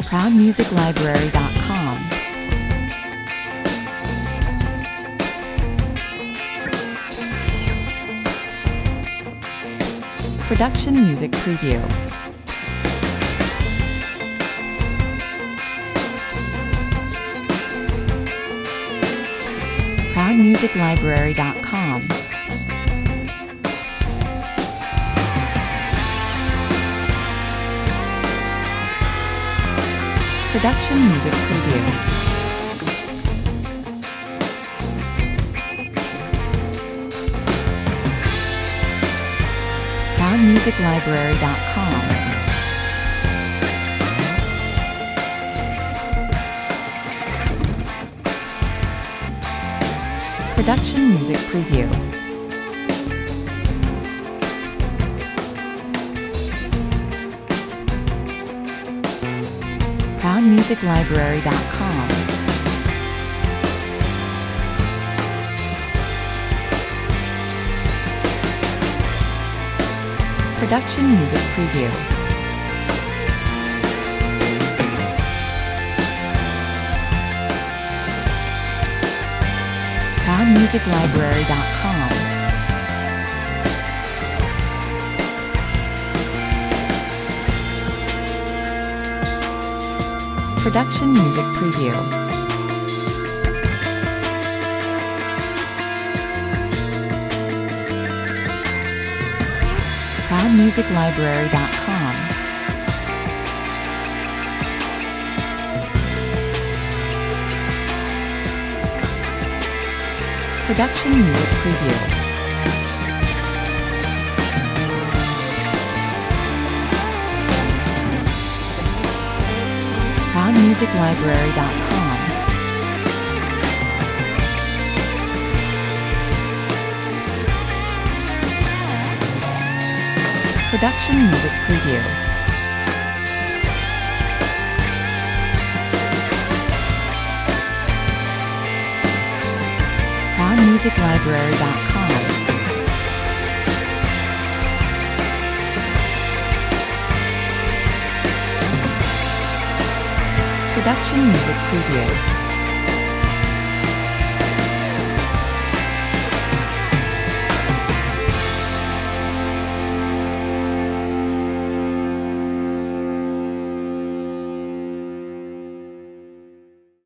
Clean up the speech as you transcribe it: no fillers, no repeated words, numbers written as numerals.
ProudMusicLibrary.com. Production Music Preview. ProudMusicLibrary.com. Production Music Preview. ProudMusicLibrary.com. Production Music Preview. ProudMusicLibrary.com. Production Music Preview. ProudMusicLibrary.com. Production Music Preview. ProudMusicLibrary.com. Production Music Preview. ProudMusicLibrary.com. Production Music Preview. ProudMusicLibrary.com. Production Music Preview.